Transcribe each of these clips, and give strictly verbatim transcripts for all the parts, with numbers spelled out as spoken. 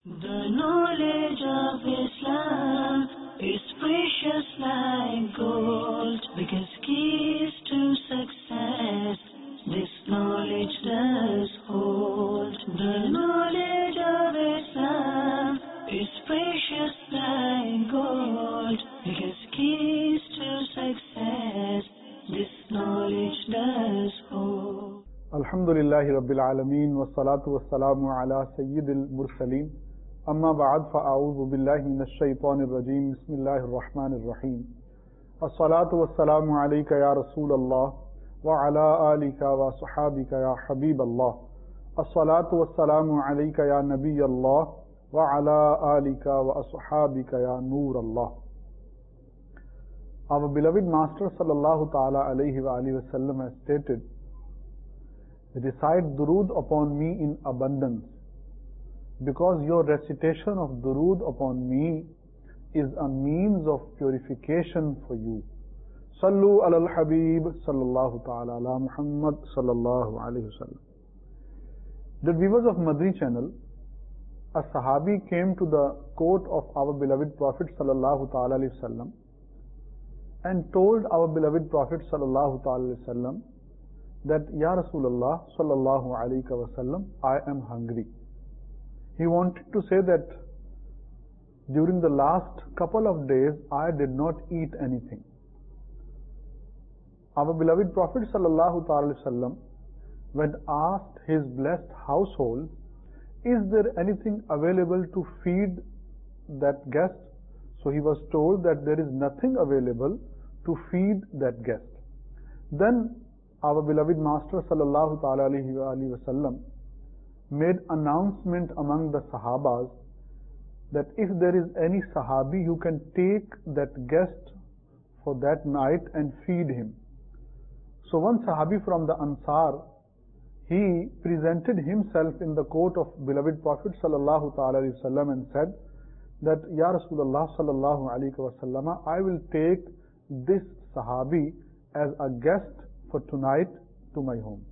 The knowledge of Islam is precious like gold, because keys to success this knowledge does hold. The knowledge of Islam is precious like gold, because keys to success this knowledge does hold. Alhamdulillahi Rabbil Alameen wa salatu wa salamu ala Sayyidil Mursaleen. Amma ba'd fa'a'udhu billahi minash shaytanir rajeem. Bismillahir Rahmanir Rahim. As-salatu wa salamu alayka ya Rasulallah wa ala alika wa sahabika ya Habiballah. As-salatu wa salamu alayka ya Nabiyallah wa ala alika wa ashabika ya Noorallah. Our beloved Master sallallahu ta'ala alayhi wa alihi wa sallam has stated, recite durood upon me in abundance, because your recitation of durood upon me is a means of purification for you. Sallu ala al-Habib sallallahu ta'ala ala Muhammad sallallahu alayhi wa sallam. The viewers of Madri channel, a Sahabi came to the court of our beloved Prophet sallallahu ta'ala alayhi wa sallam and told our beloved Prophet sallallahu ta'ala alayhi wa sallam that, Ya Rasulullah sallallahu alayhi wa sallam, I am hungry. He wanted to say that during the last couple of days I did not eat anything. Our beloved Prophet sallallahu ta'ala alayhi wa sallam, when asked his blessed household, is there anything available to feed that guest? So he was told that there is nothing available to feed that guest. Then our beloved Master sallallahu ta'ala alayhi wa sallam made announcement among the Sahabas that if there is any Sahabi who can take that guest for that night and feed him. So one Sahabi from the Ansar, he presented himself in the court of beloved Prophet sallallahu ta'ala alayhi wa sallam and said that, Ya Rasulullah sallallahu alayhi wa sallam, I will take this Sahabi as a guest for tonight to my home.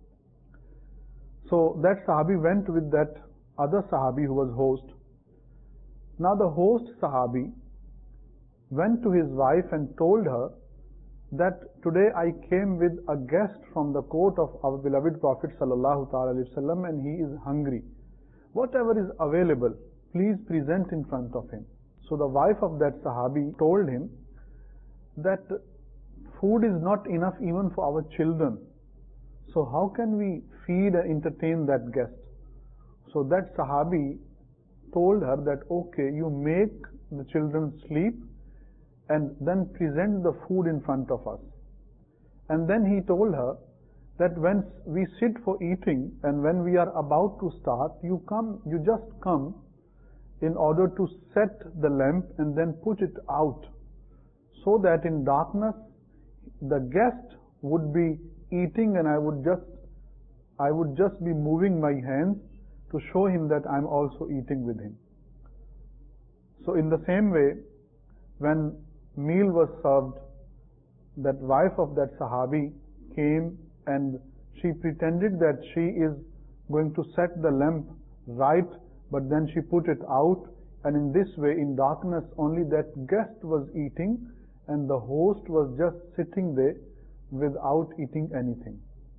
So that Sahabi went with that other Sahabi who was host. Now the host Sahabi went to his wife and told her that today I came with a guest from the court of our beloved Prophet sallallahu ta'ala alayhi wa sallam, and he is hungry. Whatever is available, please present in front of him. So the wife of that Sahabi told him that food is not enough even for our children. So how can we feed and entertain that guest? So that Sahabi told her that, okay, you make the children sleep and then present the food in front of us. And then he told her that when we sit for eating and when we are about to start, you come, you just come in order to set the lamp and then put it out, so that in darkness the guest would be eating and I would just I would just be moving my hands to show him that I'm also eating with him. So in the same way, when meal was served, that wife of that Sahabi came and she pretended that she is going to set the lamp right, but then she put it out, and in this way, in darkness, only that guest was eating and the host was just sitting there without eating anything.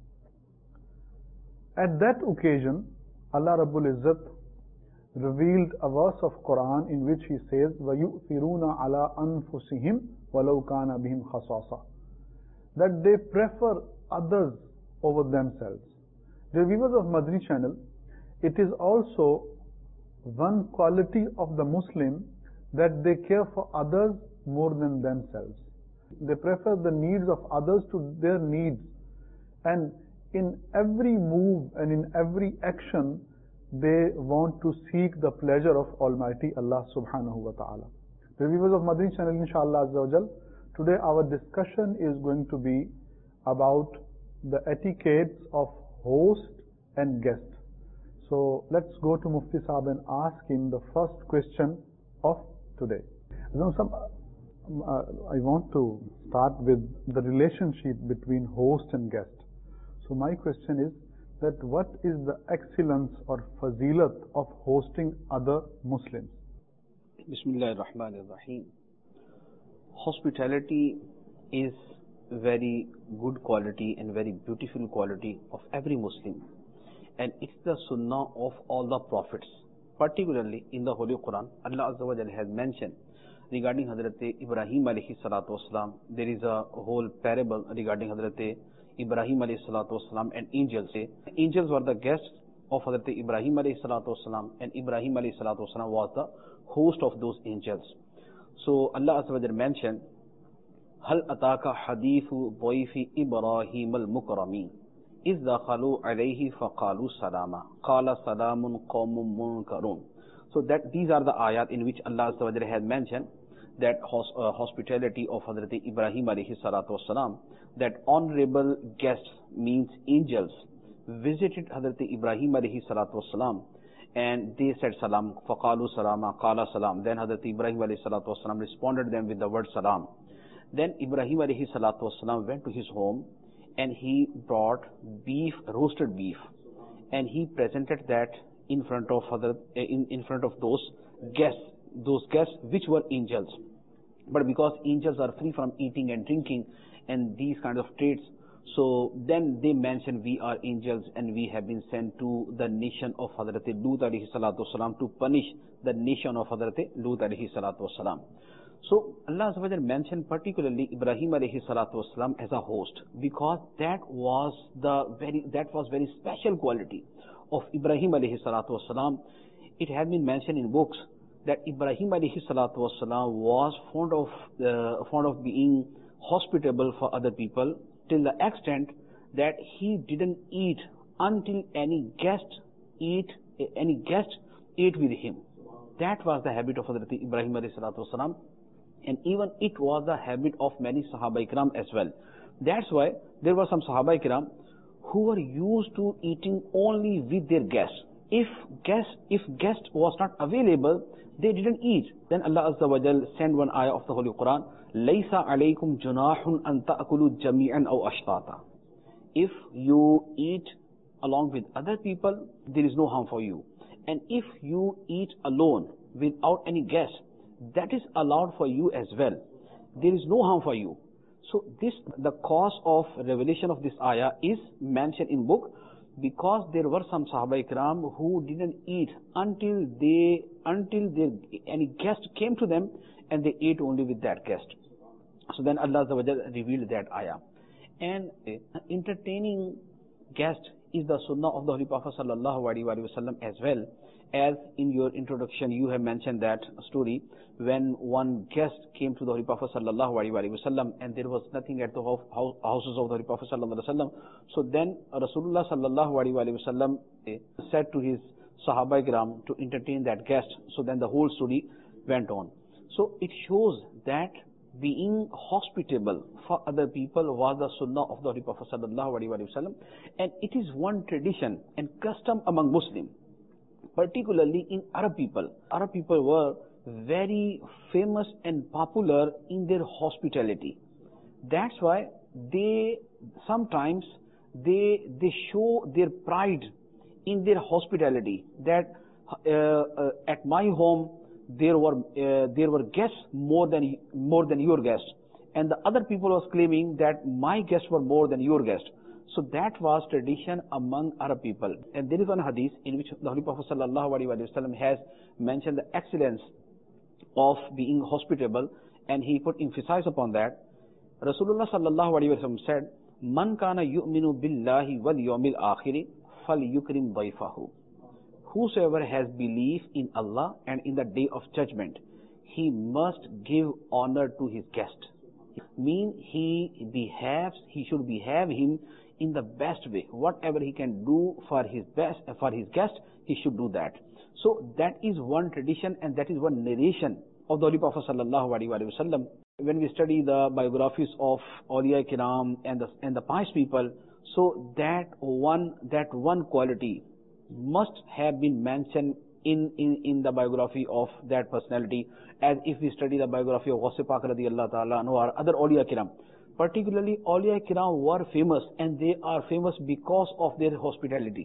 At that occasion, Allah Rabbul Izzat revealed a verse of Quran in which He says, وَيُؤْثِرُونَ عَلَىٰ أَنفُسِهِمْ وَلَوْ كَانَ بِهِمْ خَصَاصَةٌ, that they prefer others over themselves. Dear viewers of Madri channel, it is also one quality of the Muslim that they care for others more than themselves. They prefer the needs of others to their needs, and in every move and in every action they want to seek the pleasure of Almighty Allah subhanahu wa ta'ala. The viewers of Madri channel, inshallah azza wa jal, today our discussion is going to be about the etiquettes of host and guest. So let's go to Mufti Sahab and ask him the first question of today. Now, some, uh, I want to start with the relationship between host and guest. So my question is that what is the excellence or fazilat of hosting other Muslims? Bismillahir Rahmanir Rahim. Hospitality is very good quality and very beautiful quality of every Muslim, and it's the sunnah of all the prophets. Particularly in the Holy Quran, Allah Azza wa Jalla has mentioned regarding Hazrat Ibrahim alayhi salatu wasalam. There is a whole parable regarding Hazrat Ibrahim alayhi salatu wasalam and angels. Angels were the guests of Hazrat Ibrahim alayhi salatu wasalam, and Ibrahim alayhi salatu wasalam was the host of those angels. So Allah Azza wa Jalla mentioned, Hal ataka hadithu dhayfi Ibrahim al-mukramin إذ دخلوا عليه فقالوا سلاما قال سلام قوم منكرون. So that these are the ayat in which Allah Azza wa Jalla has mentioned that hos uh, hospitality of Hazrat Ibrahim alayhi salatu wasalam, that honorable guests means angels visited Hazrat Ibrahim alayhi salatu wasalam, and they said salam, faqalu salama qala salam. Then Hazrat Ibrahim alayhi salatu wasalam responded them with the word salam. Then Ibrahim alayhi salatu wasalam went to his home, and he brought beef, roasted beef, and he presented that in front of other, in, in front of those guests, those guests which were angels. But because angels are free from eating and drinking and these kind of traits, so then they mention we are angels and we have been sent to the nation of Hazrat Lut alayhi salatu wasalam to punish the nation of Hazrat Lut alayhi salatu wasalam. So Allah Azza wa Jalla mentioned particularly Ibrahim alayhi salatu wasalam as a host, because that was the very that was very special quality of Ibrahim alayhi salatu wasalam. It has been mentioned in books that Ibrahim alayhi salatu wasalam was fond of uh, fond of being hospitable for other people, till the extent that he didn't eat until any guest eat any guest ate with him. That was the habit of Hazrat Ibrahim alayhi salatu wasalam. And even it was the habit of many Sahaba Ikram as well. That's why there were some Sahaba Ikram who were used to eating only with their guests. If guest, if guest was not available, they didn't eat. Then Allah Azza wa Jal sent one ayah of the Holy Quran, Laysa alaykum junahun an ta'kulu jami'an aw ashtata. If you eat along with other people, there is no harm for you. And if you eat alone without any guest, that is allowed for you as well. There is no harm for you. So this, the cause of revelation of this ayah is mentioned in book, because there were some Sahaba Ikram who didn't eat until they, until they, any guest came to them, and they ate only with that guest. So then Allah Azza wa Jalla revealed that ayah. And uh, entertaining guest is the sunnah of the Holy Prophet sallallahu alaihi wasallam as well. As in your introduction you have mentioned that story when one guest came to the Holy Prophet sallallahu alaihi wasallam, and there was nothing at the houses of the Holy Prophet sallallahu alaihi wasallam. So then Rasulullah sallallahu alaihi wasallam said to his Sahaba Ikram to entertain that guest. So then the whole story went on. So it shows that being hospitable for other people was the sunnah of the Holy Prophet sallallahu alaihi wasallam, and it is one tradition and custom among Muslims. Particularly in Arab people. Arab people were very famous and popular in their hospitality. That's why they sometimes they they show their pride in their hospitality. That uh, uh, at my home there were uh, there were guests more than more than your guests, and the other people was claiming that my guests were more than your guests. So that was tradition among Arab people. And there is one hadith in which the Holy Prophet sallallahu alaihi wasallam has mentioned the excellence of being hospitable, and he put emphasis upon that. Rasulullah sallallahu alaihi wasallam said, Man kana yu'minu billahi wal yawmil akhiri fal yukrim dayfahu. Whosoever has belief in Allah and in the day of judgment, he must give honor to his guest. Mean he behaves, he should behave him in the best way. Whatever he can do for his best, for his guest, he should do that. So that is one tradition, and that is one narration of the Holy Prophet sallallahu alaihi wasallam. When we study the biographies of Awliya Kiram and the and the pious people, so that one that one quality must have been mentioned in in in the biography of that personality. As if we study the biography of Ghaus Pak radiyallahu ta'ala anhu or other Awliya Kiram, Particularly, Awliya Kiram were famous, and they are famous because of their hospitality.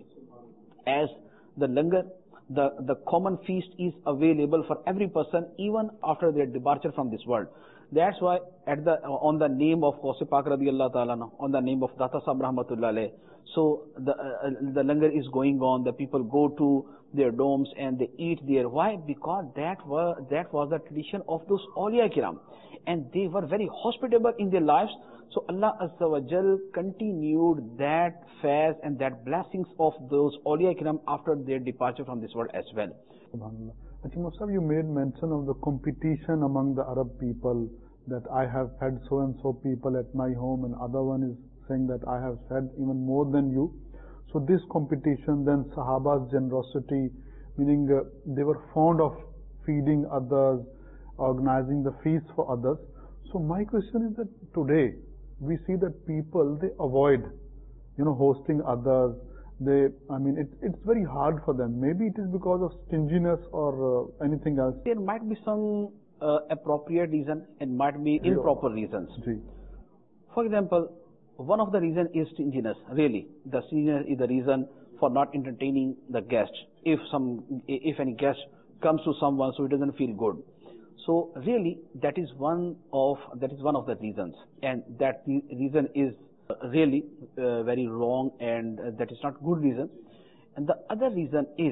As the langar, the, the common feast is available for every person even after their departure from this world. That's why at the on the name of Ghaus Pak radiyallahu ta'ala, on the name of Data Sahib rahmatullah alayh, so the uh, the langar is going on, the people go to their domes and they eat there. Why? Because that were that was the tradition of those Awliya Kiram, and they were very hospitable in their lives. So Allah Azza wa Jal continued that fast and that blessings of those Awliya Kiram after their departure from this world as well. SubhanAllah. Actually, Musab, you made mention of the competition among the Arab people, that I have fed so and so people at my home, and other one is saying that I have fed even more than you. So this competition, then Sahaba's generosity, meaning uh, they were fond of feeding others, organizing the feast for others. So my question is that today we see that people, they avoid, you know, hosting others. They, I mean, it, it's very hard for them. Maybe it is because of stinginess or uh, anything else. There might be some uh, appropriate reason and might be improper reasons. Ji. For example, one of the reasons is stinginess. Really, the stinginess is the reason for not entertaining the guest. If some, if any guest comes to someone, so it doesn't feel good. So really, that is one of that is one of the reasons, and that reason is really uh, very wrong, and uh, that is not good reason. And the other reason is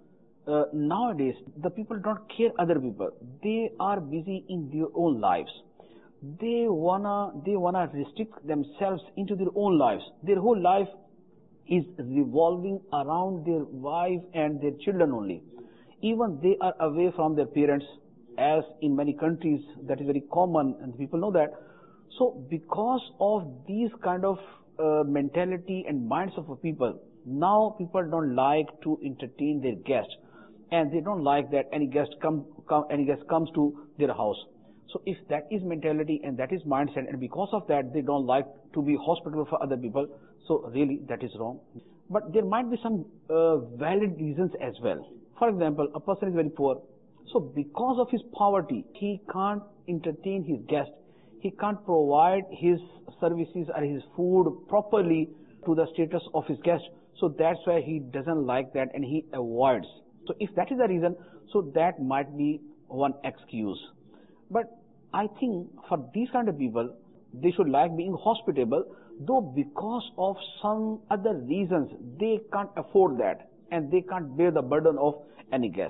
uh, nowadays the people don't care other people. They are busy in their own lives. They wanna they wanna restrict themselves into their own lives. Their whole life is revolving around their wife and their children only. Even they are away from their parents, as in many countries that is very common, and people know that. So because of these kind of uh, mentality and minds of people, now people don't like to entertain their guests, and they don't like that any guest come, come any guest comes to their house. So if that is mentality and that is mindset, and because of that they don't like to be hospitable for other people, so really that is wrong. But there might be some uh, valid reasons as well. For example, a person is very poor, so because of his poverty, he can't entertain his guest. He can't provide his services or his food properly to the status of his guest. So that's why he doesn't like that and he avoids. So if that is the reason, so that might be one excuse. But I think for these kind of people, they should like being hospitable, though because of some other reasons, they can't afford that and they can't bear the burden of any guest.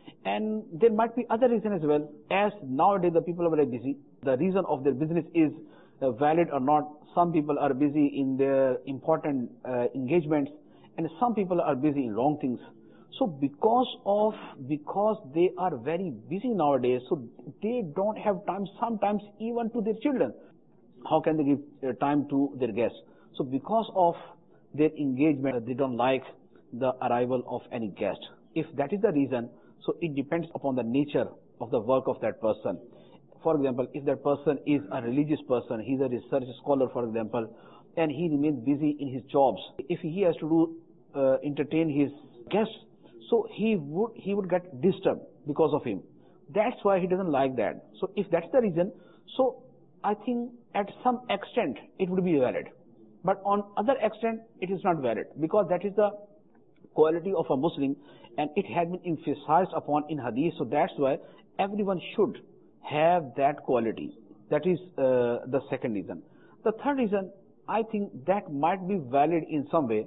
And there might be other reasons as well, as nowadays the people are very busy. The reason of their business is uh, valid or not. Some people are busy in their important uh, engagements, and some people are busy in wrong things. So because of, because they are very busy nowadays, so they don't have time sometimes even to their children. How can they give uh, time to their guests? So because of their engagement, they don't like the arrival of any guest. If that is the reason, so it depends upon the nature of the work of that person. For example, if that person is a religious person, he's a research scholar, for example, and he remains busy in his jobs. If he has to do uh, entertain his guests, so he would he would get disturbed because of him. That's why he doesn't like that. So if that's the reason, so I think at some extent it would be valid. But on other extent, it is not valid, because that is the quality of a Muslim, and it has been emphasized upon in Hadith. So that's why everyone should have that quality. That is uh, the second reason. The third reason, I think that might be valid in some way.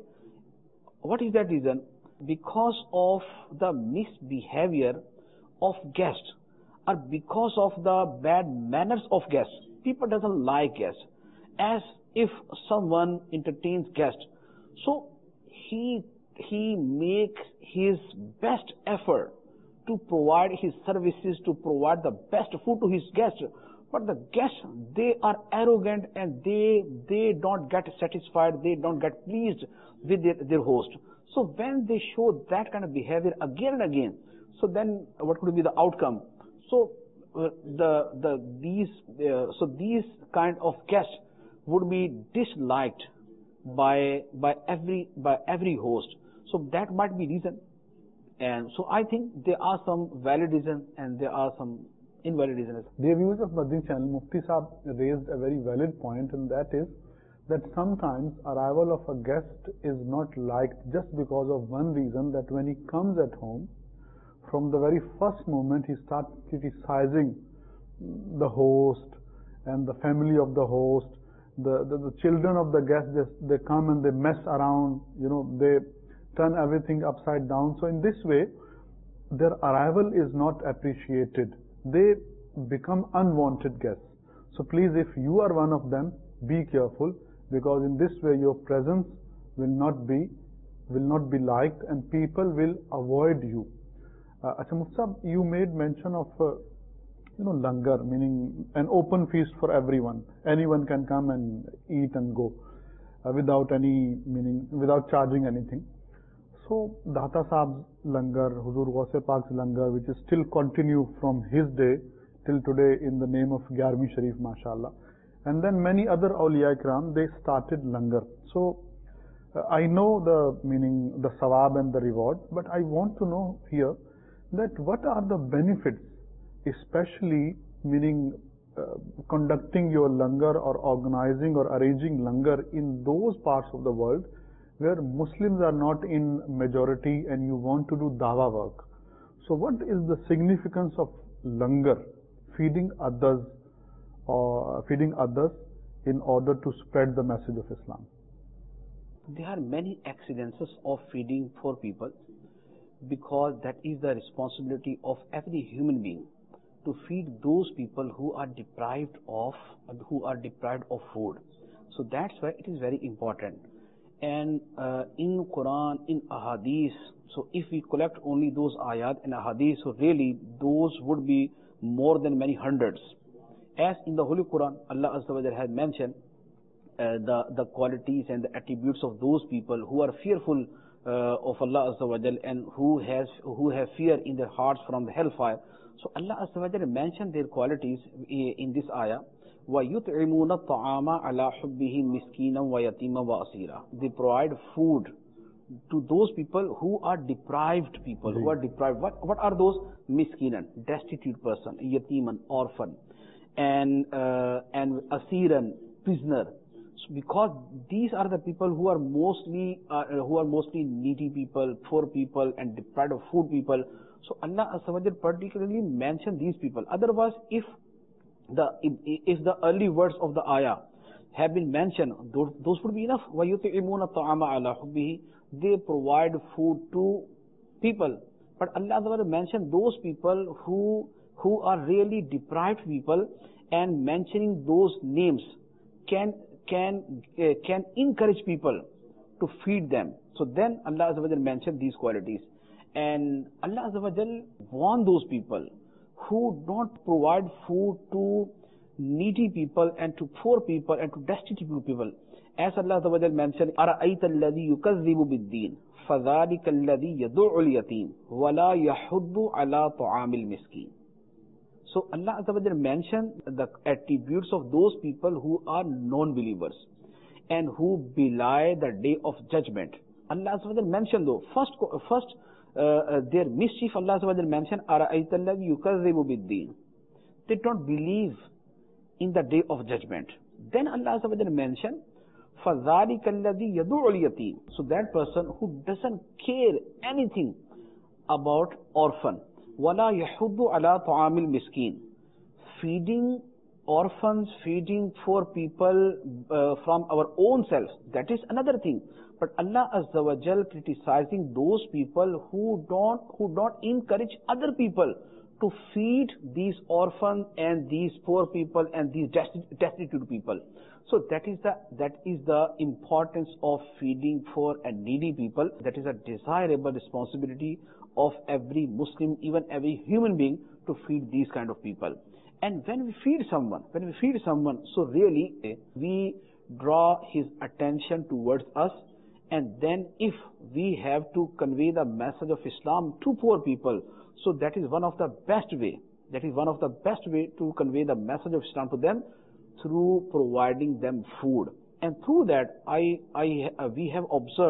What is that reason? Because of the misbehavior of guests, or because of the bad manners of guests. People doesn't like guests. As if someone entertains guests, so he he makes his best effort to provide his services, to provide the best food to his guests. But the guests, they are arrogant, and they they don't get satisfied, they don't get pleased with their, their host. So when they show that kind of behavior again and again, so then what could be the outcome? So uh, the the these uh, so these kind of guests would be disliked by by every by every host. So that might be reason. And so I think there are some valid reasons and there are some invalid reason. Dear viewers of Madani channel, Mufti Saab raised a very valid point, and that is that sometimes arrival of a guest is not liked just because of one reason, that when he comes at home, from the very first moment he starts criticizing the host and the family of the host. The, the, the children of the guest, they, they come and they mess around, you know, they turn everything upside down. So in this way, their arrival is not appreciated. They become unwanted guests. So please, if you are one of them, be careful, because in this way your presence will not be will not be liked and people will avoid you. Uh, Achha Mufti Sahab, you made mention of uh, you know langar, meaning an open feast for everyone. Anyone can come and eat and go uh, without any meaning, without charging anything. So Data Sahab's langar, Huzur Ghaus-e Pak's langar, which is still continue from his day till today in the name of Gyarvi Sharif, mashallah. And then many other awliya ikram, they started langar. So uh, I know the meaning, the sawab and the reward, but I want to know here that what are the benefits, especially meaning uh, conducting your langar or organizing or arranging langar in those parts of the world where Muslims are not in majority and you want to do dawa work. So what is the significance of langar, feeding others or feeding others in order to spread the message of Islam? There are many accidents of feeding poor people, because that is the responsibility of every human being, to feed those people who are deprived of who are deprived of food. So that's why it is very important. And uh, in Quran, in ahadith, so if we collect only those ayat and ahadith, so really those would be more than many hundreds. As in the Holy Quran, Allah Azza wa Jalla has mentioned uh, the, the qualities and the attributes of those people who are fearful uh, of Allah Azza wa Jalla and who has who have fear in their hearts from the hellfire. So Allah Azza wa Jalla mentioned their qualities in this ayah. وَيُطْعِمُونَ الطَّعَامَ عَلَى حُبِّهِ مِسْكِينًا وَيَتِيمًا وَأَسِيرًا. They provide food to those people who are deprived people, who are deprived. What, what are those? Miskinan, destitute person, yatiman, orphan, and uh, and asiran, prisoner. So because these are the people who are mostly uh, who are mostly needy people, poor people, and deprived of food people. So Allah Azza wa Jalla particularly mentioned these people. Otherwise, if the if, if the early words of the ayah have been mentioned, those, those would be enough. وَيُطْعِمُونَ الطَّعَامَ عَلَى حُبِّهِ. They provide food to people. But Allah Azza wa Jalla mentioned those people who who are really deprived people, and mentioning those names can can uh, can encourage people to feed them. So then Allah Azza wa Jalla mentioned these qualities, and Allah Azza wa Jalla warned those people who don't provide food to needy people and to poor people and to destitute people. As Allah Azza wa Jalla mentioned, أَرَأَيْتَ الَّذِي يُكَذِّبُ بِالدِّينِ فَذَلِكَ الَّذِي يَدُعُّ الْيَتِيمَ وَلَا يَحُضُّ عَلَى طَعَامِ الْمِسْكِينِ. So Allah Azza wa Jalla mentioned the attributes of those people who are non-believers and who belie the day of judgment. Allah Azza wa Jalla mentioned though, first, first uh, uh, their mischief, Allah Azza wa Jalla mentioned, أَرَأَيْتَ الَّذِي يُكَذِّبُ بِالدِّينِ. They don't believe in the day of judgment. Then Allah Azza wa Jalla mentioned, فَذَلِكَ الَّذِي يَدُعُّ الْيَتِيمَ. So that person who doesn't care anything about orphan. وَلَا يَحُضُّ عَلَى طَعَامِ الْمِسْكِينِ. Feeding orphans, feeding poor people uh, from our own selves, that is another thing. But Allah Azza wa Jal criticizing those people who don't who don't encourage other people to feed these orphans and these poor people and these destitute people. So that is the that is the importance of feeding poor and needy people. That is a desirable responsibility of every Muslim, even every human being, to feed these kind of people. And when we feed someone, when we feed someone, so really we draw his attention towards us. And then if we have to convey the message of Islam to poor people, so that is one of the best way, that is one of the best way to convey the message of Islam to them, through providing them food. And through that, I, I, uh, we have observed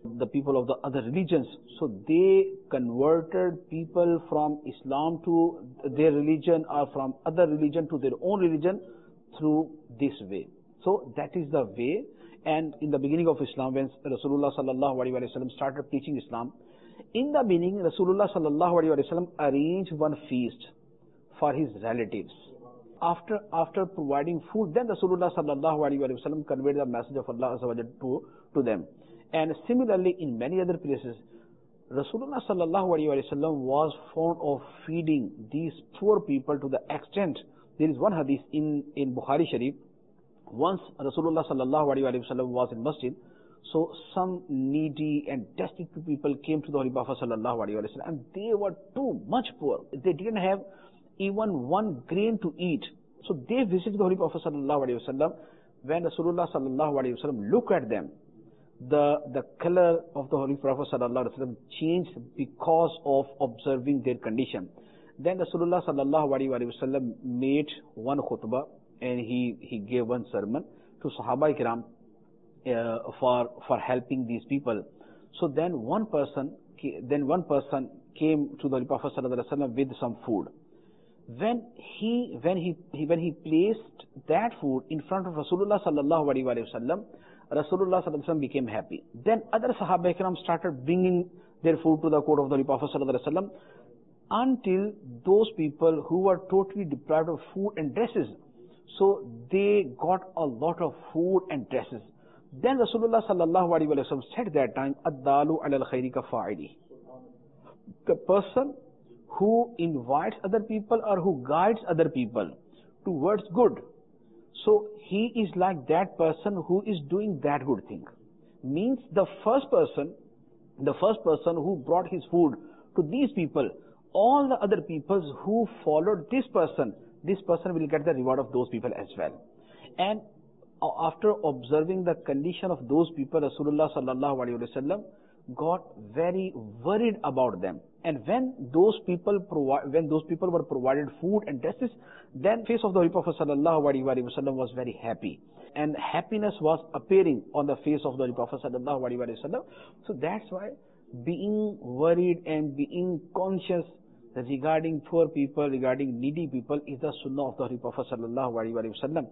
the people of the other religions. So they converted people from Islam to their religion or from other religion to their own religion through this way. So that is the way. And in the beginning of Islam, when Rasulullah sallallahu alaihi wasallam started preaching Islam, in the beginning Rasulullah sallallahu alaihi wasallam arranged one feast for his relatives. After after providing food, then Rasulullah sallallahu alaihi wasallam conveyed the message of Allah azza wa jalla to to them. And similarly, in many other places, Rasulullah sallallahu alaihi wasallam was fond of feeding these poor people to the extent. There is one hadith in in Bukhari Sharif. Once Rasulullah sallallahu alaihi wasallam was in masjid, so some needy and destitute people came to the Holy Prophet sallallahu alaihi wasallam, and they were too much poor. They didn't have even one grain to eat. So they visited the Holy Prophet sallallahu alaihi wasallam. When Rasulullah sallallahu alaihi wasallam looked at them, the the color of the Holy Prophet sallallahu alaihi wasallam changed because of observing their condition. Then Rasulullah sallallahu alaihi wasallam made one khutbah, and he he gave one sermon to Sahaba Ikram uh, for for helping these people. So then one person then one person came to the Holy Prophet sallallahu alaihi wasallam with some food. When he when he, he when he placed that food in front of Rasulullah sallallahu alaihi wasallam, Rasulullah sallallahu alaihi wasallam became happy. Then other Sahaba Ikram started bringing their food to the court of the Holy Prophet sallallahu alaihi wasallam, until those people who were totally deprived of food and dresses, so they got a lot of food and dresses. Then Rasulullah sallallahu alaihi wasallam said that time, "Ad-dalu ala al-khayri ka fa'ili." The person who invites other people or who guides other people towards good, so he is like that person who is doing that good thing. Means the first person, the first person who brought his food to these people, all the other peoples who followed this person, this person will get the reward of those people as well. And after observing the condition of those people, Rasulullah sallallahu alaihi wasallam got very worried about them. And when those people provi- when those people were provided food and dresses, then face of the Holy Prophet sallallahu alaihi wasallam was very happy, and happiness was appearing on the face of the Holy Prophet sallallahu alaihi wasallam. So that's why being worried and being conscious regarding poor people, regarding needy people, is the sunnah of the Holy Prophet sallallahu alaihi wasallam.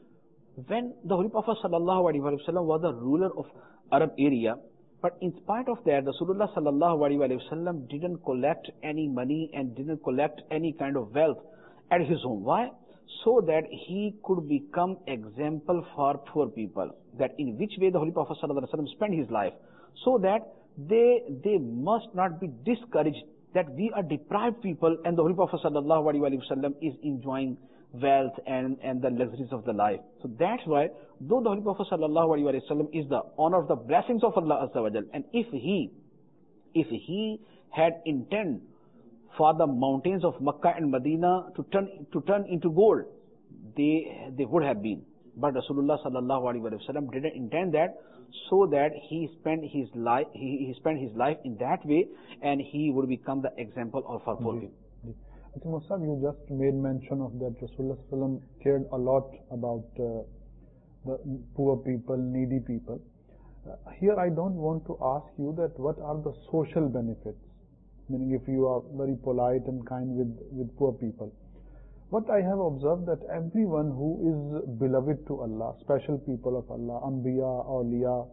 When the Holy Prophet sallallahu alaihi wasallam was the ruler of Arab area, but in spite of that, Rasulullah sallallahu alaihi wasallam didn't collect any money and didn't collect any kind of wealth at his home. Why? So that he could become example for poor people, that in which way the Holy Prophet sallallahu alaihi wasallam spent his life, so that they they must not be discouraged that we are deprived people and the Holy Prophet sallallahu alaihi wasallam is enjoying wealth and, and the luxuries of the life. So that's why, though the Holy Prophet sallallahu alaihi wasallam is the honor of the blessings of Allah azza wa jal, and if he, if he had intent for the mountains of Makkah and Medina to turn to turn into gold, they they would have been. But Rasulullah sallallahu alaihi wasallam didn't intend that, so that he spent his life he, he spent his life in that way, and he would become the example of our poor people. I think, Musab, you just made mention of that Rasulullah sallallahu alaihi wasallam cared a lot about uh, the poor people, needy people. Uh, here I don't want to ask you that what are the social benefits, meaning if you are very polite and kind with, with poor people. What I have observed, that everyone who is beloved to Allah, special people of Allah, Anbiya, Awliya,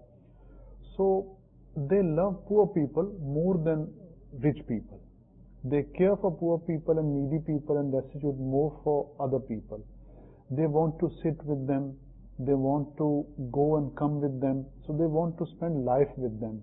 so they love poor people more than rich people. They care for poor people and needy people and destitute more for other people. They want to sit with them. They want to go and come with them. So they want to spend life with them.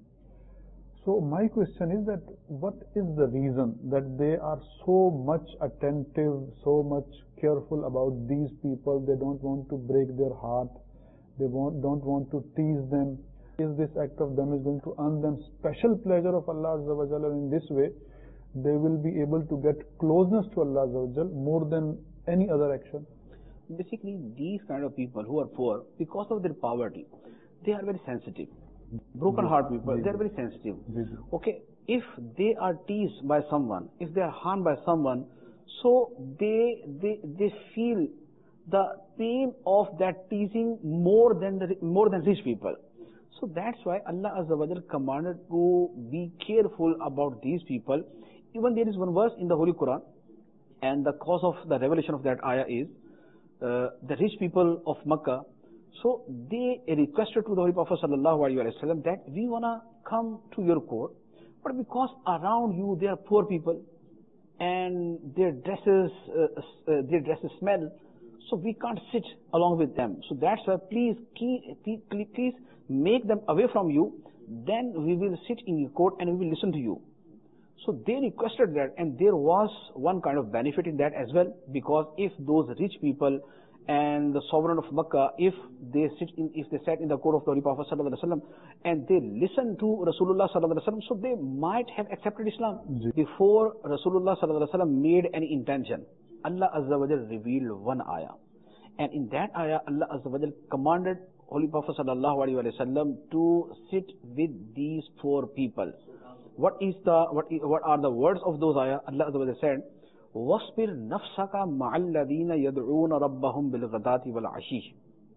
So my question is that what is the reason that they are so much attentive, so much careful about these people? They don't want to break their heart. They want, don't want to tease them. Is this act of them is going to earn them special pleasure of Allah Azza wa Jalla? In this way, they will be able to get closeness to Allah Azza wa Jalla more than any other action. Basically, these kind of people who are poor, because of their poverty, they are very sensitive. Broken heart people, they are very sensitive. Okay, if they are teased by someone, if they are harmed by someone, so they they they feel the pain of that teasing more than the, more than rich people. So that's why Allah Azza wa Jal commanded to be careful about these people. Even there is one verse in the Holy Quran, and the cause of the revelation of that ayah is uh, the rich people of Makkah. So they requested to the Holy Prophet Sallallahu Alaihi Wasallam that we wanna come to your court, but because around you there are poor people and their dresses, uh, uh, their dresses smell, so we can't sit along with them. So that's why please, keep, please make them away from you. Then we will sit in your court and we will listen to you. So they requested that, and there was one kind of benefit in that as well, because if those rich people and the sovereign of Makkah, if they sit in, if they sat in the court of the Holy Prophet Sallallahu Alaihi Wasallam and they listened to Rasulullah Sallallahu Alaihi Wasallam, so they might have accepted Islam. Mm-hmm. Before Rasulullah Sallallahu Alaihi Wasallam made any intention, Allah Azza wa Jal revealed one ayah, and in that ayah Allah Azza wa Jal commanded Holy Prophet Sallallahu Alaihi Wasallam to sit with these four people. What is the what is, what are the words of those ayah? Allah Azza wa Jal said, وَاصْبِرْ نَفْسَكَ مَعَ الَّذِينَ يَدْعُونَ رَبَّهُمْ بِالْغَدَاةِ وَالْعَشِيِّ.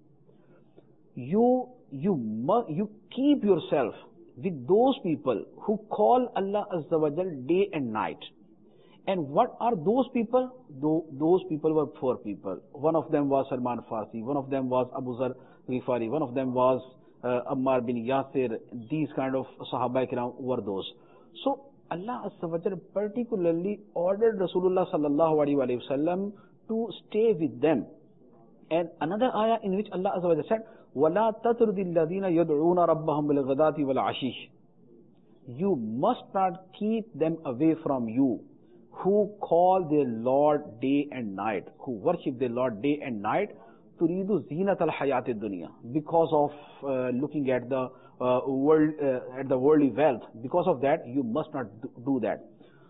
You, you, you keep yourself with those people who call Allah Azza wa Jal day and night. And what are those people? Those people were four people. One of them was Salman Farsi, one of them was Abu Zar Ghifari, one of them was uh, Ammar bin Yasir. These kind of Sahaba Kiram were those. So Allah Azza wa Jal particularly ordered Rasulullah Sallallahu Alaihi Wasallam to stay with them. And another ayah in which Allah Azza wa Jal said, وَلَا تَتْرُدِ الَّذِينَ يَدْعُونَ رَبَّهُمْ بِالْغَدَاةِ وَالْعَشِيِّ. You must not keep them away from you, who call their Lord day and night, who worship their Lord day and night, تُرِيدُ زِينَةَ الْحَيَاةِ الدُّنْيَا, because of uh, looking at the uh, world, uh, at the worldly wealth. Because of that, you must not do that.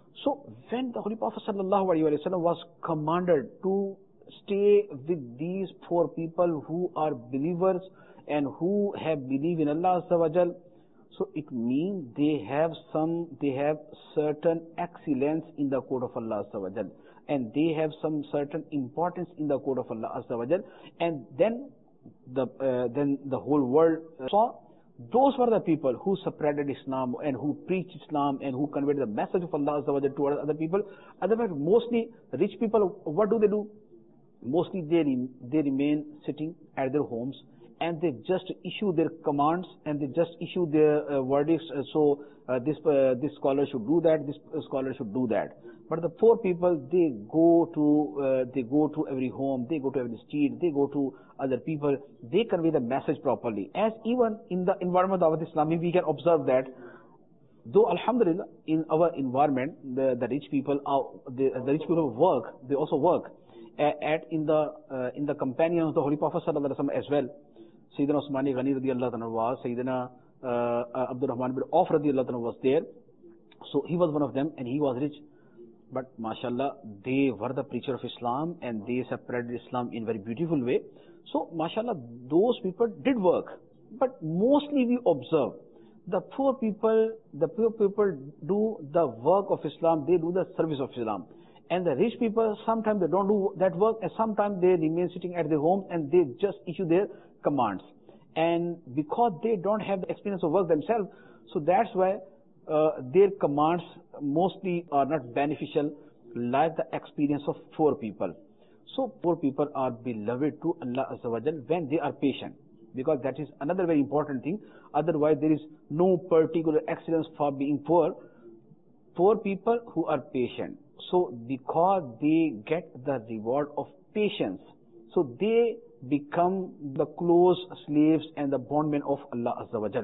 So when the Holy Prophet Sallallahu Alaihi Wasallam was commanded to stay with these four people who are believers and who have believed in Allah Azza wa Jal, so it means they have some, they have certain excellence in the court of Allah Azza wa Jal, and they have some certain importance in the court of Allah Azza wa Jal, and then the uh, then the whole world saw. Those were the people who spreaded Islam and who preached Islam and who conveyed the message of Allah Azza wa Jal to other people. Otherwise, mostly rich people, what do they do? Mostly they, they remain sitting at their homes, and they just issue their commands and they just issue their uh, verdicts. Uh, so uh, this uh, this scholar should do that, this uh, scholar should do that. But the poor people, they go to uh, they go to every home, they go to every street, they go to other people, they convey the message properly. As even in the environment of Islami, we can observe that, though Alhamdulillah, in our environment, the, the rich people are, the, the rich people work, they also work at, at in the uh, in the companion of the Holy Prophet Sallallahu Alaihi Wasallam as well. Sayyidina Usmani Ghani radiallahu anhu was, Sayyidina uh, uh, Abdul Rahman bin Auf radiallahu anhu was there. So he was one of them and he was rich. But mashallah, they were the preacher of Islam and they spread Islam in very beautiful way. So mashallah, those people did work. But mostly we observe the poor people, the poor people do the work of Islam, they do the service of Islam. And the rich people, sometimes they don't do that work, and sometimes they remain sitting at their homes and they just issue their commands. And because they don't have the experience of work themselves, so that's why uh, their commands mostly are not beneficial like the experience of poor people. So poor people are beloved to Allah Azza wa Jal when they are patient, because that is another very important thing. Otherwise there is no particular excellence for being poor. Poor people who are patient, so because they get the reward of patience, so they become the close slaves and the bondmen of Allah Azza wa Jal.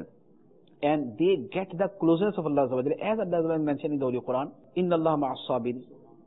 And they get the closeness of Allah Azza wa Jal. As Allah Azza wa Jal mentioned in the Holy Quran, Inna Allah ma'as sabirin.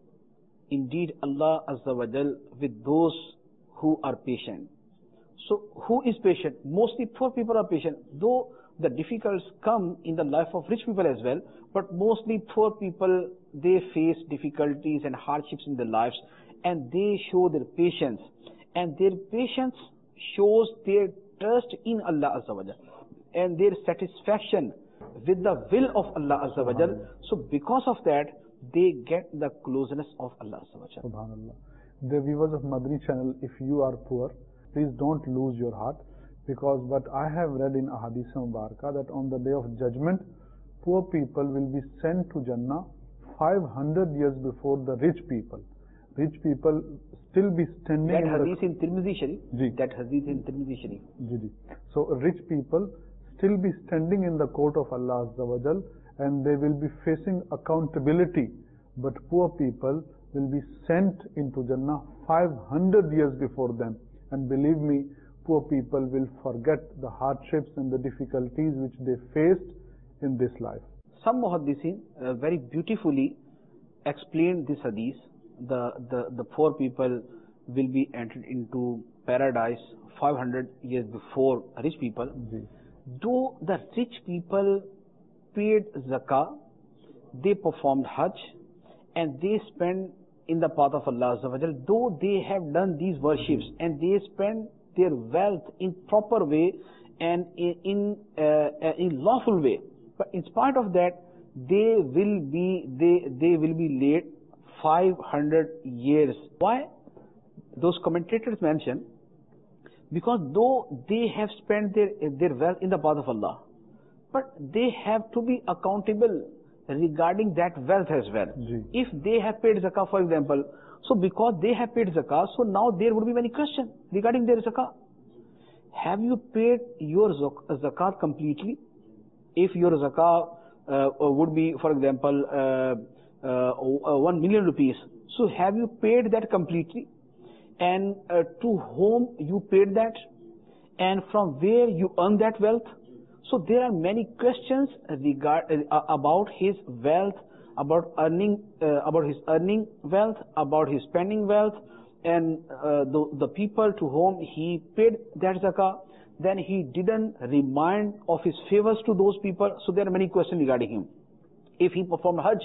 Indeed, Allah Azza wa Jal with those who are patient. So, who is patient? Mostly poor people are patient, though the difficulties come in the life of rich people as well, but mostly poor people, they face difficulties and hardships in their lives, and they show their patience. And their patience shows their trust in Allah Azza wa Jal and their satisfaction with the will of Allah Azza wa Jal. So because of that, they get the closeness of Allah Azza wa Jal. Subhanallah. The viewers of Madani channel, if you are poor, please don't lose your heart, because what I have read in Ahadith Mubarakah that on the day of judgment, poor people will be sent to Jannah five hundred years before the rich people. Rich people still be standing that in hadith the... in Tirmidhi Sharif. Ji. That hadith in Tirmidhi Sharif. Ji, ji. So rich people still be standing in the court of Allah Azza wa Jal, and they will be facing accountability. But poor people will be sent into Jannah five hundred years before them. And believe me, poor people will forget the hardships and the difficulties which they faced in this life. Some muhaddithin uh, very beautifully explained this hadith. The, the, the poor people will be entered into paradise five hundred years before rich people. Ji. Though the rich people paid zakah, they performed hajj, and they spent in the path of Allah Azza wa Jal, though they have done these worships and they spend their wealth in proper way and in in, uh, in lawful way, but in spite of that, they will be they they will be late five hundred years. Why? Those commentators mention, because though they have spent their their wealth in the path of Allah, but they have to be accountable regarding that wealth as well. Ji. If they have paid zakah, for example, so because they have paid zakah, so now there would be many questions regarding their zakah. Have you paid your zakat completely? If your zakah uh, would be, for example, uh, uh, one million rupees, so have you paid that completely? And uh, to whom you paid that? And from where you earned that wealth? So there are many questions regard, uh, about his wealth, about earning, uh, about his earning wealth, about his spending wealth, and uh, the, the people to whom he paid that zakah. Then he didn't remind of his favors to those people. So there are many questions regarding him. If he performed hajj,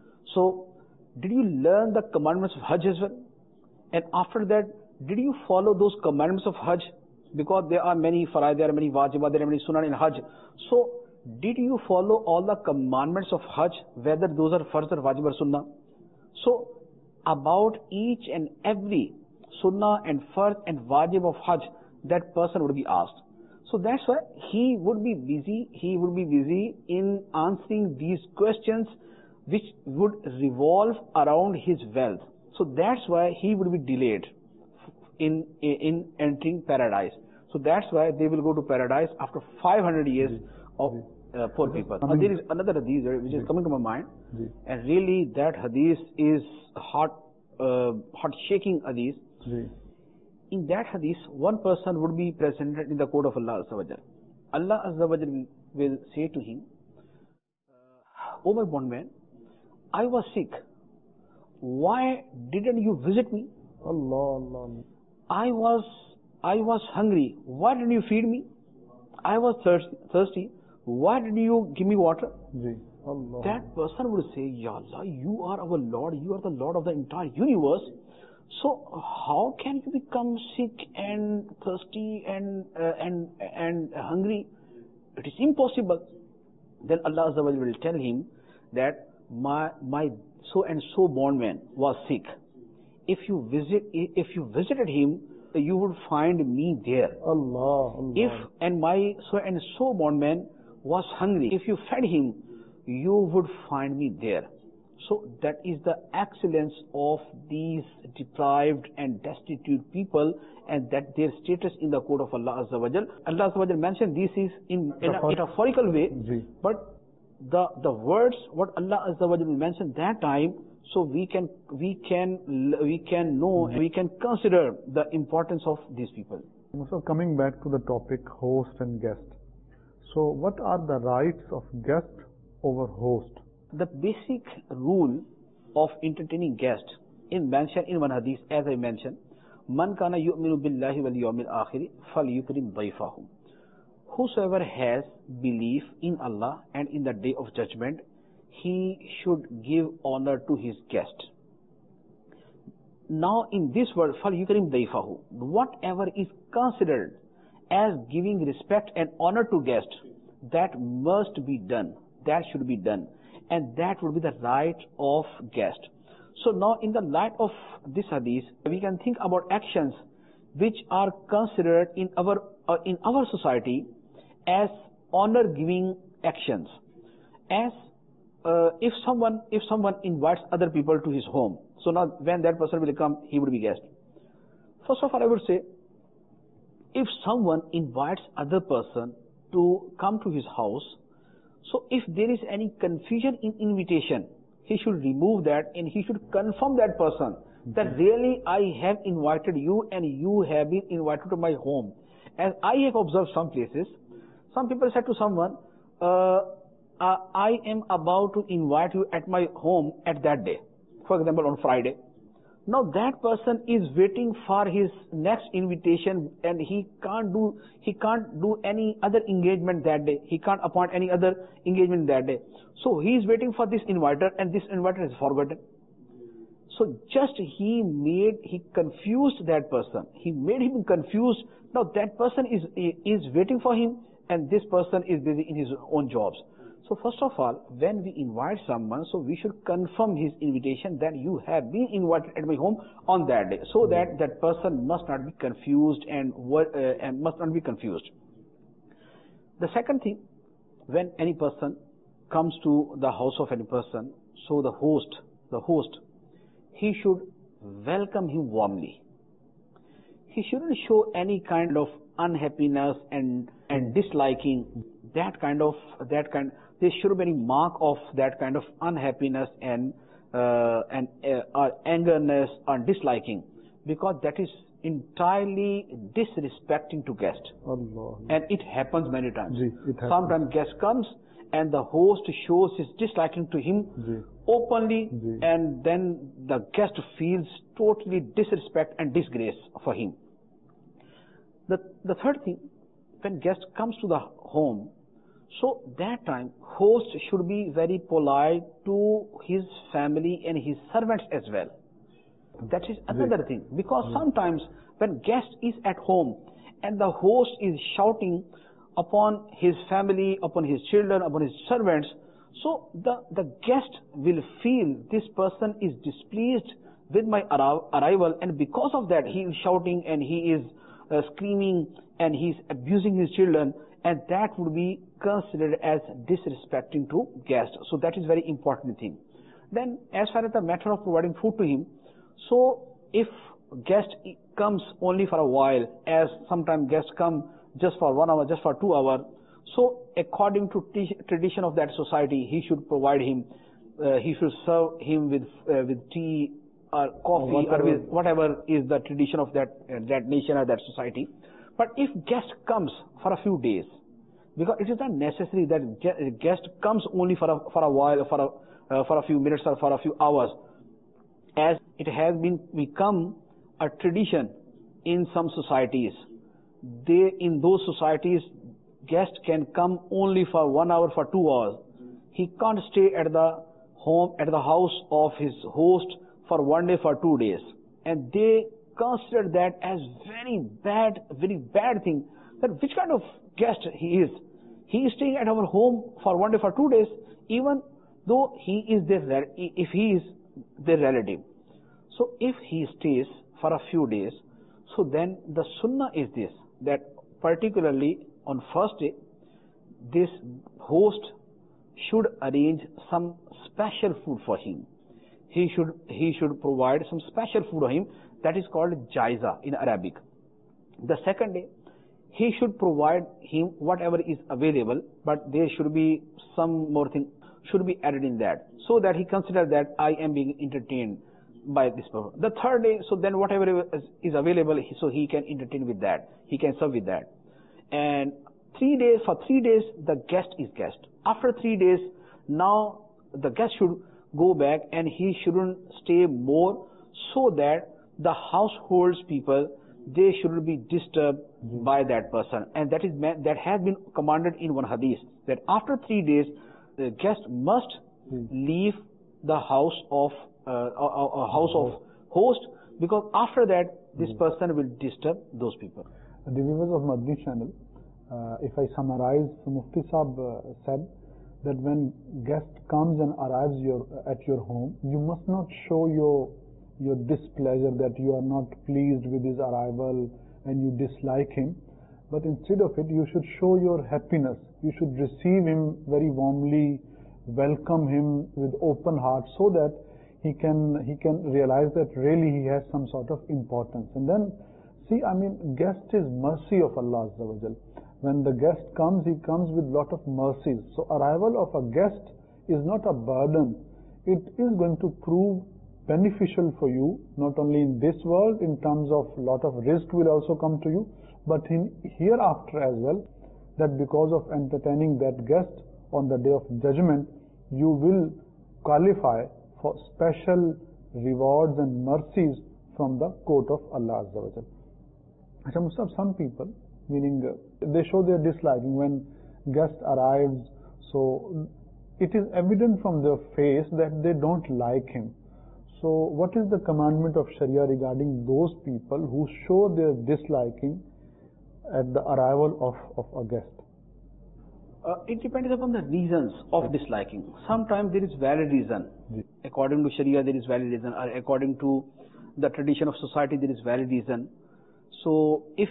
so did you learn the commandments of hajj as well? And after that, did you follow those commandments of hajj? Because there are many faraid, there are many wajibah, there are many sunan in hajj. So, did you follow all the commandments of hajj, whether those are farz or wajib or sunnah? So, about each and every sunnah and farz and wajib of hajj, that person would be asked. So that's why he would be busy, he would be busy in answering these questions which would revolve around his wealth. So that's why he would be delayed in in entering paradise. So that's why they will go to paradise after five hundred years of uh, poor people. Now, there is another hadith which is coming to my mind, and really that hadith is heart uh, heart shaking hadith. In that hadith, one person would be presented in the court of Allah Azza wa Jal. Allah Azza wa Jal will say to him, "O my bondman, I was sick. Why didn't you visit me? Allah, Allah. I was, I was hungry. Why didn't you feed me? I was thirsty. thirsty. Why didn't you give me water?" Ji. Allah. That person would say, "Ya Allah, you are our Lord. You are the Lord of the entire universe. So how can you become sick and thirsty and uh, and and hungry? It is impossible." Then Allah Azza wa Jalla will tell him that my my so and so bondman was sick. If you visit, if you visited him, you would find me there. Allah, Allah. If and my so and so bondman was hungry, if you fed him, you would find me there. So that is the excellence of these deprived and destitute people, and that their status in the court of Allah Azza wa Jal. Allah Azza wa Jal mentioned this is in, in a metaphorical way, Ji. but the the words what Allah Azza wa Jal mentioned that time, so we can we can we can know and we can consider the importance of these people. So coming back to the topic host and guest. So what are the rights of guest over host? The basic rule of entertaining guest is mentioned in one hadith, as I mentioned, "Man kana yu'minu billahi wal yawmil akhir falyukrim dayfahu." Whosoever has belief in Allah and in the day of judgment, he should give honor to his guest. Now in this word, falyukrim dayfahu, whatever is considered as giving respect and honor to guest, that must be done, that should be done. And that would be the right of guest. So now in the light of this hadith, we can think about actions which are considered in our uh, in our society as honor-giving actions. As uh, if someone if someone invites other people to his home, so now when that person will come, he would be guest. First of all, I would say, if someone invites other person to come to his house, so if there is any confusion in invitation, he should remove that and he should confirm that person that really I have invited you and you have been invited to my home. As I have observed some places, some people said to someone, uh, uh, I am about to invite you at my home at that day, for example on Friday. Now that person is waiting for his next invitation and he can't do he can't do any other engagement that day. He can't appoint any other engagement that day. So he is waiting for this inviter and this inviter is forgotten. So just he made he confused that person. He made him confused. Now that person is is waiting for him and this person is busy in his own jobs. So first of all, when we invite someone, so we should confirm his invitation that you have been invited at my home on that day, so that that person must not be confused and, uh, and must not be confused. The second thing, when any person comes to the house of any person, so the host, the host, he should welcome him warmly. He shouldn't show any kind of unhappiness and and disliking. That kind of that kind. There should be any mark of that kind of unhappiness and uh, and uh, or angerness or disliking, because that is entirely disrespecting to guest. Allah. And it happens many times. Ji, it happens. Sometimes guest comes and the host shows his disliking to him Ji. openly, Ji. and then the guest feels totally disrespect and disgrace for him. The the third thing, when guest comes to the home, so that time host should be very polite to his family and his servants as well. That is another Right. thing, because Right. sometimes when guest is at home and the host is shouting upon his family, upon his children, upon his servants, so the, the guest will feel this person is displeased with my arri- arrival, and because of that he is shouting and he is uh, screaming and he is abusing his children, and that would be considered as disrespecting to guests. So that is very important thing. Then as far as the matter of providing food to him, so if guest comes only for a while, as sometimes guests come just for one hour, just for two hours, so according to t- tradition of that society, he should provide him, uh, he should serve him with uh, with tea or coffee or, whatever. with whatever is the tradition of that uh, that nation or that society. But if guest comes for a few days, because it is not necessary that guest comes only for a for a while, for a uh, for a few minutes or for a few hours, as it has been become a tradition in some societies. They in those societies, guest can come only for one hour, for two hours. He can't stay at the home at the house of his host for one day, for two days, and they consider that as very bad, very bad thing. That which kind of guest he is? He is staying at our home for one day, for two days, even though he is their if he is their relative. So if he stays for a few days, so then the sunnah is this, that particularly on first day, this host should arrange some special food for him. He should he should provide some special food for him. That is called jaiza in Arabic. The second day, he should provide him whatever is available, but there should be some more thing should be added in that, so that he considers that I am being entertained by this person. The third day, so then whatever is, is available, he, so he can entertain with that, he can serve with that. And three days, for three days, the guest is guest. After three days, now the guest should go back and he shouldn't stay more, so that the households people, they shouldn't be disturbed mm-hmm. by that person. And that is that has been commanded in one hadith, that after three days, the guest must mm-hmm. leave the house of uh, a, a house mm-hmm. of host, because after that this mm-hmm. person will disturb those people. The viewers of Madani channel, uh, if I summarize, Mufti Sahab uh, said that when guest comes and arrives your at your home, you must not show your your displeasure, that you are not pleased with his arrival and you dislike him. But instead of it, you should show your happiness. You should receive him very warmly, welcome him with open heart, so that he can he can realize that really he has some sort of importance. And then, see, I mean, guest is mercy of Allah Azza wa Jal. When the guest comes, he comes with lot of mercies. So arrival of a guest is not a burden. It is going to prove beneficial for you, not only in this world, in terms of lot of risk will also come to you, but in hereafter as well, that because of entertaining that guest on the day of judgment, you will qualify for special rewards and mercies from the court of Allah Azza wa Jal. Achha, some people, meaning uh, they show their disliking when guest arrives, so it is evident from their face that they don't like him. So what is the commandment of Sharia regarding those people who show their disliking at the arrival of, of a guest? Uh, it depends upon the reasons of disliking. Sometimes there is valid reason. Yes. According to Sharia, there is valid reason, or according to the tradition of society, there is valid reason. So if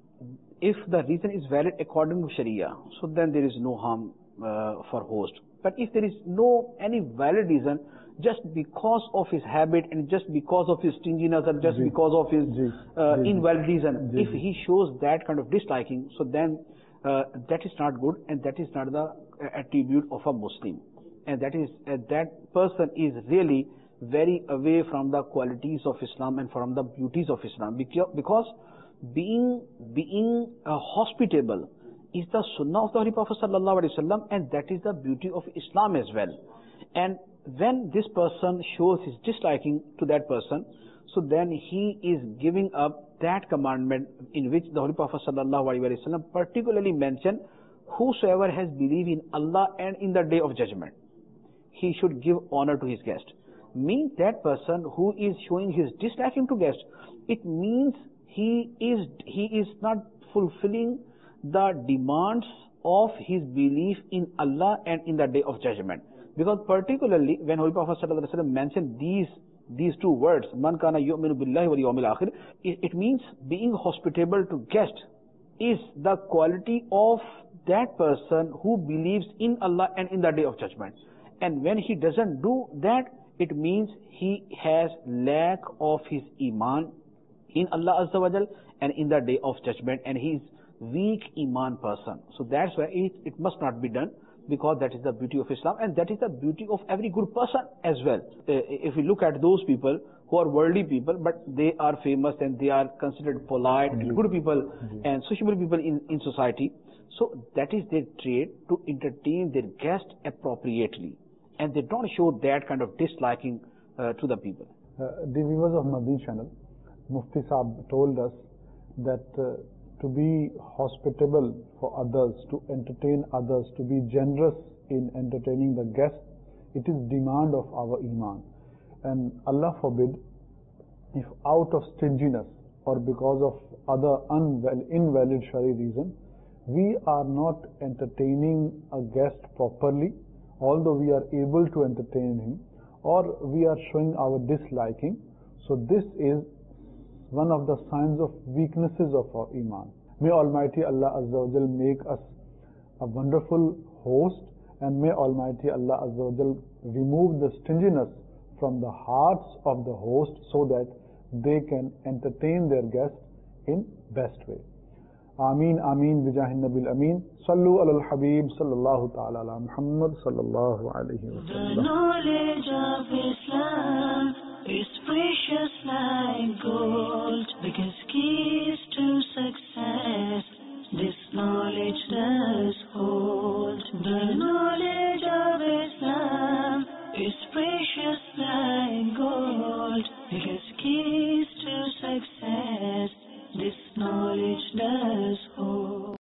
if the reason is valid according to Sharia, so then there is no harm uh, for host. But if there is no any valid reason, just because of his habit and just because of his stinginess or just Jee. because of his uh, Jee. invalid reason, Jee. if he shows that kind of disliking, so then uh, that is not good, and that is not the attribute of a Muslim. And that is uh, that person is really very away from the qualities of Islam and from the beauties of Islam, because being being uh, hospitable is the sunnah of the Holy Prophet sallallahu alaihi wasallam, and that is the beauty of Islam as well. And when this person shows his disliking to that person, so then he is giving up that commandment in which the Holy Prophet sallallahu alaihi wasallam particularly mentioned, whosoever has believed in Allah and in the day of judgment, he should give honor to his guest. Means that person who is showing his disliking to guest, it means he is he is not fulfilling the demands of his belief in Allah and in the day of judgment. Because particularly when Holy Prophet sallallahu alaihi wasallam mentioned these these two words, man kana yu'minu billahi wal yawmil akhir, it, it means being hospitable to guest is the quality of that person who believes in Allah and in the day of judgment. And when he doesn't do that, it means he has lack of his iman in Allah Azza wa Jal and in the day of judgment, and he is weak iman person. So that's why it, it must not be done, because that is the beauty of Islam, and that is the beauty of every good person as well. Uh, if we look at those people who are worldly people, but they are famous and they are considered polite mm-hmm. and good people mm-hmm. and sociable people in, in society, so that is their trait, to entertain their guests appropriately, and they don't show that kind of disliking uh, to the people. Uh, the viewers of Madani channel, Mufti Saab told us that uh, to be hospitable for others, to entertain others, to be generous in entertaining the guests, it is demand of our iman. And Allah forbid, if out of stinginess or because of other unval invalid Shari reason, we are not entertaining a guest properly, although we are able to entertain him, or we are showing our disliking, so this is one of the signs of weaknesses of our iman. May Almighty Allah Azza wa Jal make us a wonderful host, and may Almighty Allah Azza wa Jal remove the stinginess from the hearts of the host, so that they can entertain their guests in best way. Ameen, Ameen, Bijahin Nabil Ameen. Sallu ala al-Habib, sallallahu ta'ala ala Muhammad, sallallahu alayhi wa sallam. The knowledge of Islam is precious like gold, because keys to success this knowledge does hold. The knowledge of Islam is precious like gold, because keys to success this knowledge does hold.